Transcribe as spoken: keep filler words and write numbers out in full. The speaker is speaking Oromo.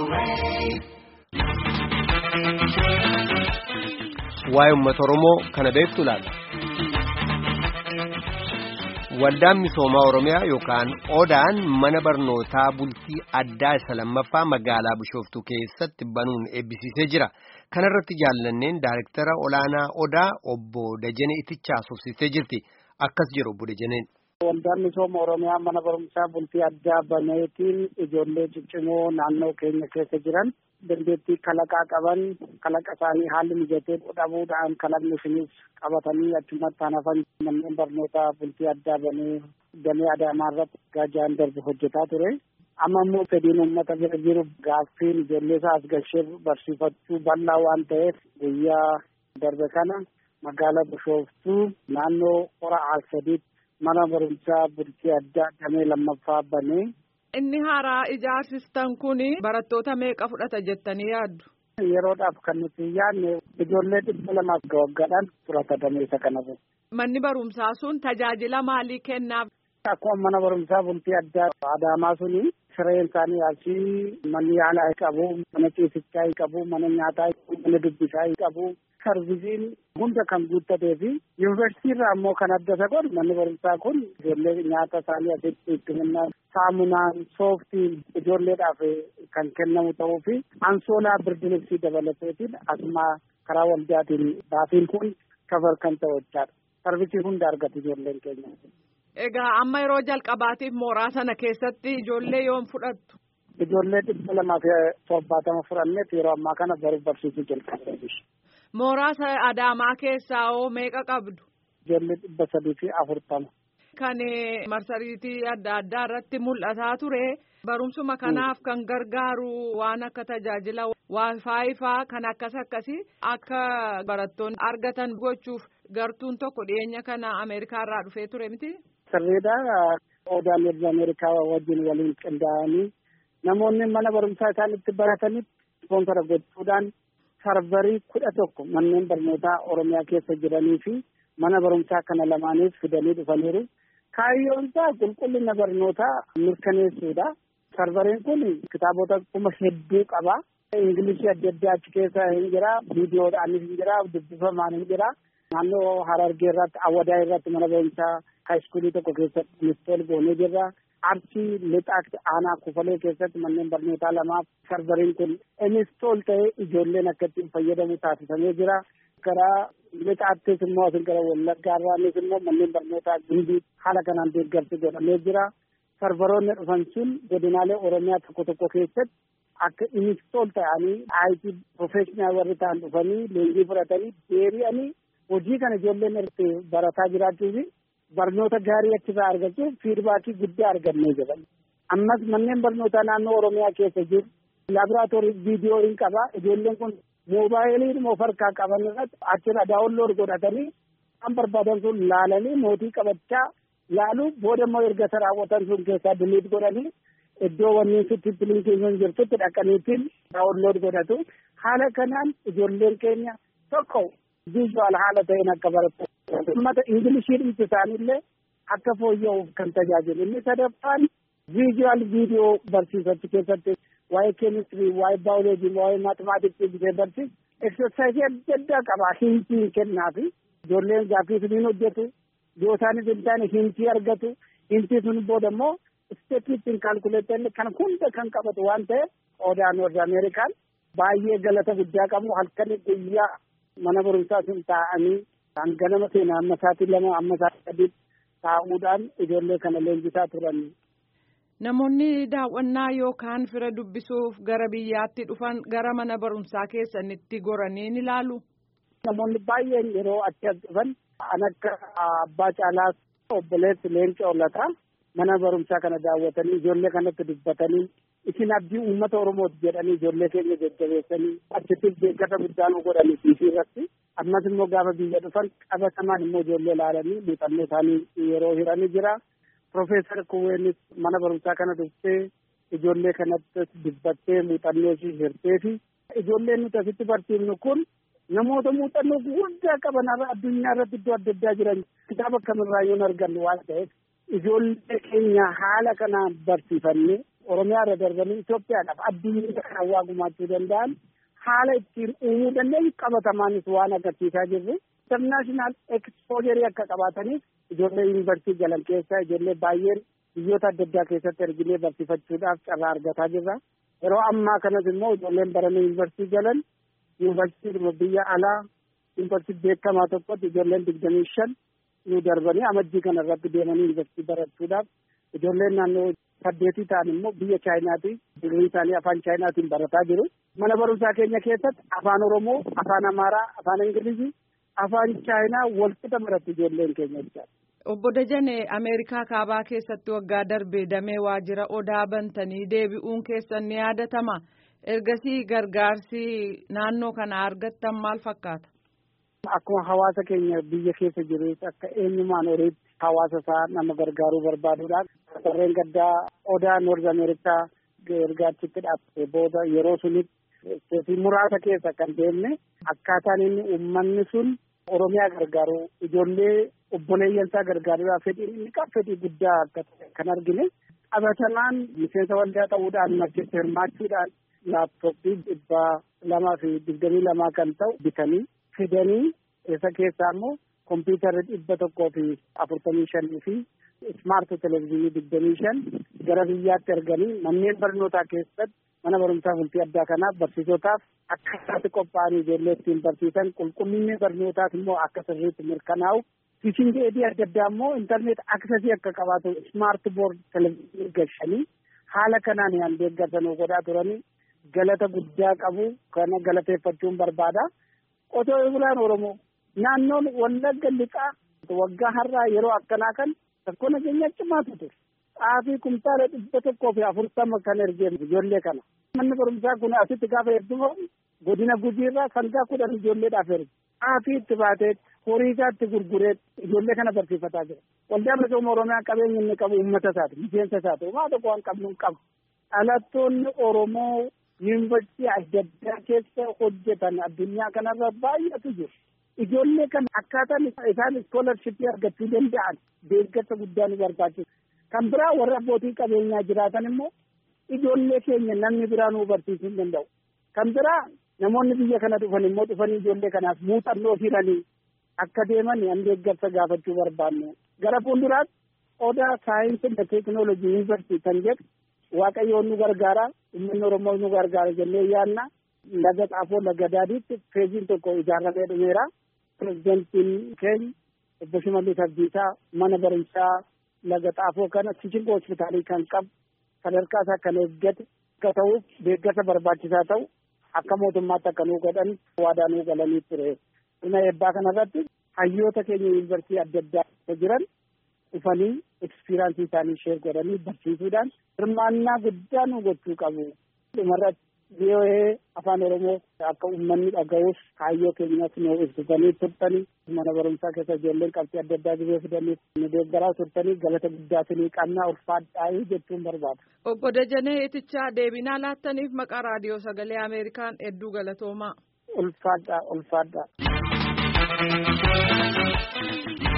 Waa'ee uummata Oromoo kana beektu laata? Waldaan Misoomaa Oromiyaa yookaan Odaan mana barnootaa bultii addaa isa lammaffaa magaalaa Bishooftuu keessatti banuun eebbisiisee jira. Kana irratti jaallanneen Daayirektara olaanaa Odaa obbo Dajanee Itichaa haasofsiistee jirti. Akkas jedhu obbo Dajaneen. Waldaan Misooma Oromiyaa mana barumsaa bultii addaa baneetiin ijoollee ciccimoo naannoo keenya keessa jiran dandeettii kalaqaa qaban kalaqa isaanii haalli mijatee dhabuudhaan kalaqni isinis qabatanii achumatti hanafan manneen barnootaa bultii addaa banee damee Adaamaa irratti gaajaan darbe hojjetaa ture. Amma immoo fedhiin uummata bira jiru gaaffiin ijoollee isaa as galchee barsiifachuu bal'aa waan ta'eef guyyaa darbe kana magaalaa Bishooftuu naannoo hora Arsadiitti mana barumsaa bultii addaa damee lammaffaa banee. Inni haaraa ijaarsistan kun barattoota meeqa fudhata jettanii yaaddu? Yeroodhaaf kan nuti yaadne ijoollee dhibba lamaaf waggaadhaan fudhata dameessa kanarra. Manni barumsaa sun tajaajila maalii kennaaf? Akkuma mana barumsaa bultii addaa Adaamaa suni sireen isaanii asii manni yaalaa qabu, mana ciisichaa qabu, mana nyaataa qabu, mana dubbisaa qabu. Sarvisiin hunda kan guuttatee fi yuunivarsiitii irraa ammoo kan adda isa godhu manni barumsaa kun ijoollee nyaata isaanii asitti hikimannaa saamunaan sooftiin ijoolleedhaaf kan kennamu ta'uu fi ansoolaa birdilibsii dabalateetiin asuma karaa waldaatiin baatiin kun kafar kan ta'u jechaadha. Sarvisii hunda argatu ijoolleen keenya. Egaa amma yeroo jalqabaatiif mooraa sana keessatti ijoollee yoom fudhattu? Ijoollee dhibba lamaa fi torbaatama fudhanneef yeroo ammaa kana baruuf barsiisuu jalqabneefi. Mooraa Adaamaa keessaa hoo meeqa qabdu? Ijoollee dhibba sadii fi afurtama. Kan marsariitii adda addaa irratti mul'ataa ture barumsuma kanaaf kan gargaaru waan akka tajaajila waayifaayi faa kan akkas akkasii akka barattoonni argatan gochuuf gartuun tokko dhiyeenya kana Ameerikaa irraa dhufee ture miti? Sirriidha. Odaan erga Ameerikaa wajjin waliin qindaa'anii namoonni mana barumsaa isaan itti baratanitti ispoonsara gochuudhaan sarvarii kudha tokko manneen barnootaa Oromiyaa keessa jiranii fi mana barumsaa kana lamaaniif fidanii dhufaniiru. Kaayyoon isaa qulqullina barnootaa mirkaneessuudha. Sarvariin kun kitaabota kuma hedduu qaba. Ingilishii adda addaa achi keessa hin jira, viidiyoodhaanis hin jira, dubbifamaan hin jira. Naannoo Harargee irratti, Awwadaa irratti mana barumsaa haayiskuulii tokko keessatti install goonee jirra. Arsii lixaatti aanaa kufalee keessatti manneen barnootaa lamaaf sarvariin kun install ta'ee ijoolleen akka ittiin fayyadamu taasifamee jira. Karaa lixaattis immoo asin gara Wallaggaa irraanis immoo manneen barnootaa gindii haala kanaan deeggarsi godhamee jira. Sarvaroonni dhufan sun godinaalee Oromiyaa tokko tokko keessatti akka install ta'anii I T professional warri ta'an dhufanii leenjii fudhatanii deebi'anii hojii kana ijoolleen irratti barataa jiraachuu fi barnoota gaarii achirraa argachuuf fiidbaakii guddaa argannee jira. Ammas manneen barnootaa naannoo Oromiyaa keessa jiru laaboraatoorii viidiyoo hin qaba. Ijoolleen kun moobaayilii of harkaa qaban irratti achirra daawunlood godhatanii kan barbaadan sun laalanii mootii qabachaa laaluu booda immoo erga raawwatan sun keessaa diliit godhanii iddoo wanni sitti pilikeeshin jirtutti dhaqaniitiin daawunlood godhatu. Haala kanaan ijoolleen keenya tokko viizuwaal haala ta'een akka baratu. Uummata Ingilishii dhimti isaaniillee akka fooyya'uuf kan tajaajilu. Inni sadaffaan viizuwaal viidiyoo barsiisachi keessatti waa'ee keemistirii, waa'ee baayoloojii, waa'ee maatimaatiksii bisee barsiis eksersaayisii adda addaa qaba. Hintii kennaafi ijoolleen gaaffii suniin hojjetu. Yoo isaanis hin taane hintii argatu. Hintii sun booda immoo isteetiitiin kaalkuleetan kan hunda kan qabatu waan ta'eef Odaan warra Ameerikaan baay'ee galata guddaa qabu. Halkanii guyyaa mana barumsaa sun taa'anii kan ganama seenaa amma sa'aatii lama amma sa'aatii sadii taa'uudhaan ijoollee kana leenjisaa turan. Namoonni daawwannaa yookaan fira dubbisuuf gara biyyaatti dhufan gara mana barumsaa keessanitti goranii ni ilaalu. Namoonni baay'een yeroo achi dhufan an akka abbaa caalaas obboleessi Leencoo Lataa mana barumsaa kana daawwatanii ijoollee kanatti dubbatanii isin abdii uummata Oromooti jedhanii ijoollee keenya jajjabeessanii achittis deeggarsa guddaa nu godhanii fiisii irratti. Ammas immoo gaafa biyya dhufan qabatamaan immoo ijoollee ilaalanii muuxannoo isaanii yeroo hiranii jira. Profeesar Kuweenis mana barumsaa kana dhuftee ijoollee kanatti dubbattee muuxannoo ishii hirtee fi ijoolleen nuti asitti barsiifnu kun namoota muuxannoo guddaa qaban addunyaa irratti iddoo adda addaa jiran kitaaba kamirraa yoo argannu waan ta'eef ijoollee keenya haala kanaan barsiifannee Oromiyaa irra darbanii Itoophiyaadhaaf addunyaa kana waa gumaachuu danda'an haala ittiin uumuu dandeenyu qabatamaanis waan agarsiisaa jirru. International exposure akka qabaataniif ijoollee yuunivarsiitii galan keessaa ijoollee baay'een biyyoota adda addaa keessatti erginee barsiifachuudhaaf carraa argataa jirra. Yeroo ammaa kanas immoo ijoolleen baranii yuunivarsiitii galan yuunivarsiitii biyya alaa yuunivarsiitii beekamaa tokkotti ijoolleen digdamii shan nu darbanii amajjii kana irratti deemanii yuunivarsiitii barachuudhaaf ijoolleen naannoo saddeetii ta'an immoo biyya chaayinaatii digrii isaanii afaan chaayinaatiin barataa jiru. Mana barumsaa keenya keessatti afaan Oromoo, afaan Amaaraa, afaan Ingilizii, afaan chaayinaa walqixa baratti ijoolleen keenya jechaadha. Obbo Dajanee Ameerikaa kaabaa keessatti waggaa darbee damee waajjira odaa bantanii deebi'uun keessan ni yaadatama. Ergasii gargaarsi naannoo kana argattan maal fakkaata? Akkuma hawaasa keenya biyya keessa jiru akka eenyumaan horiitti hawaasa isaa nama gargaaruu barbaaduudhaan warreen gaddaa odaa Noorz Ameerikaa gargaarsitti dhaabbate booda yeroo sunitti muraasa keessa kan deemne akkaataan inni uummanni sun Oromiyaa gargaaru ijoollee obboleeyyansaa gargaaruudhaaf fedhii inni qaba fedhii guddaa akka kan argine qabatamaan miseensa waldaa ta'uudhaan martitti hirmaachuudhaan laaptooppii dhibba lamaa fi digdamii lamaa kan ta'u bitanii fidanii isa keessaa immoo kompiitarri dhibba tokkoo fi afurtamii shanii fi ismaarti televezyiinii digdamii shan gara biyyaatti erganii manneen barnootaa keessatti mana barumsaa bultii addaa kanaaf barsiisotaaf akka isaatti qophaa'anii ijoollee ittiin barsiisan qulqullinni barnootaas immoo akka sirriitti mirkanaa'u tiiching eedii adda addaa immoo intarneet aksesii akka qabaatu ismaarti boord televezyiinii galchanii haala kanaan yaan deeggarsanuu godhaa turanii galata guddaa qabu kana galateeffachuun barbaada. Qotee bulaan Oromoo naannoon Wallagga lixaa waggaa har'aa yeroo akkanaa kan rakkoo nageenyaa cimaatu ture. Xaafii kumtaala dhibba tokkoo fi afurtama kan ergeen ijoollee kana. Manni barumsaa kun asitti gaafa ergifamu godina Gujiirraa sangaa kudhan ijoolleedhaaf erge. Xaafii itti baatee horii isaa itti gurguree ijoollee kana barsiifataa jira. Waldaa misooma Oromiyaa qabeenya inni qabu uummata isaati, miseensa isaati. Waa tokko waan qabnu hin qabu. Dhalattoonni Oromoo yuunivarsiitii adda addaa keessa hojjetan addunyaa kanarra baay'eetu jiru. Ijoollee kana akkaataan isaan iskoolarshipii argachuu danda'an deeggarsa guddaa nu barbaachisa. Kan biraa warra abbootii qabeenyaa jiraatan immoo ijoollee keenya namni biraa nu barsiisuu hin danda'u. Kan biraa namoonni biyya kana dhufan immoo dhufanii ijoollee kanaaf muuxannoo hiranii akka deeman an deeggarsa gaafachuu barbaannu. Gara fuulduraatti odaa saayinsii fi teekinooloojii yuunivarsiitii kan jedhu Waaqayyoon nu gargaara, uummanni Oromoo nu gargaara jennee yaadna. Laga Xaafoo Laga Daadiitti feeziin tokko ijaaramee dhumeera. Pireezidantiin keenya obbo Shimallis Abdiisaa mana barumsaa Laga Xaafoo kana Teaching hospitaalii kan qabu sadarkaa isaa kan eeggate akka ta'uuf deeggarsa barbaachisaa ta'u akka mootummaatti akka nuu godhan waadaa nuu galanii ture. Dhuma eebbaa kanarratti hayyoota keenya yuunivarsiitii adda addaa jiran dhufanii ekspiraansii isaanii sheer godhanii barsiisuudhaan hirmaannaa guddaa nu gochuu qabu. Dhumarratti V O A afaan Oromoo akka uummanni dhaga'uuf kaayyoo keenyas nu ibsitanii turtanii mana barumsaa keessa ijoolleen qabxii adda addaa gibee fidanii nu deeggaraa turtanii galata guddaa sinii qabnaa ulfaadhaa jechuun barbaada. Obbo Dajanee Itichaa deebinaa laattaniif maqaa raadiyoo sagalee Ameerikaan hedduu galatoomaa. Ulfaadhaa ulfaadhaa.